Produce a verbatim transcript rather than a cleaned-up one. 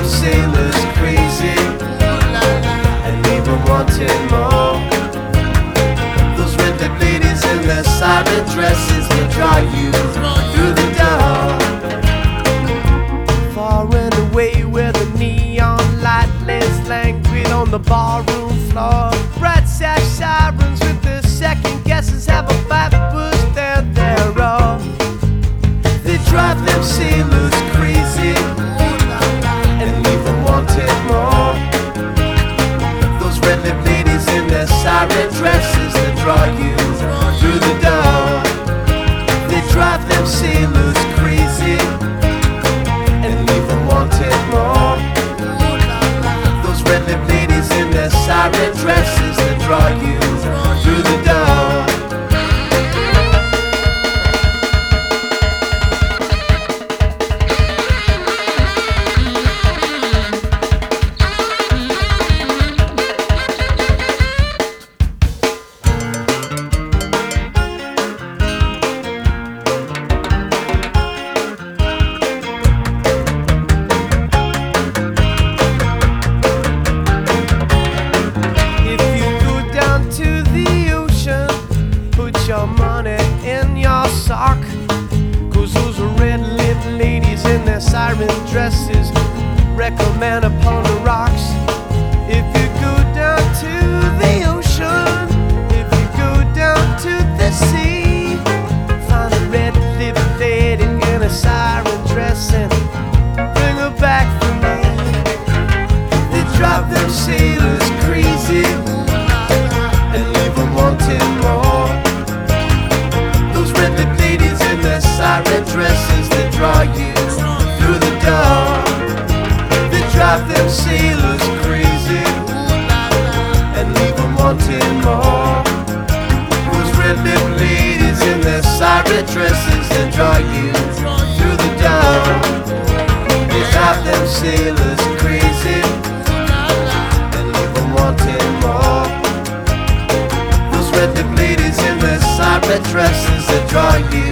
sailors crazy and leave them wanting more. Those red-lipped ladies in their siren dresses that draw you through the door. Far and away where the neon light lays languid on the ballroom floor. Bright sash sirens with their second guesses have a backwards there thereof. They drive them sailors crazy and leave them wanting more. Those red-lipped ladies in their siren dresses that draw you through the door. They drive them sailors crazy and leave them wanting more. Those red-lipped ladies in their siren dresses that draw you through the door. Your money in your sock, 'cause those red-lipped ladies in their siren dresses recommend upon the rocks. If you go down to the ocean, if you go down to the sea, find a red-lipped lady in a siren dress and bring her back for me. They drive them sailors crazy and leave them wanting more. Red-lipped ladies in their siren dresses that draw you through the door. They drive them sailors crazy and leave them wanting more. Those red-lipped ladies in their siren dresses that draw you through the door. They drive them sailors crazy and leave them wanting more. Those red-lipped ladies in their siren dresses that draw you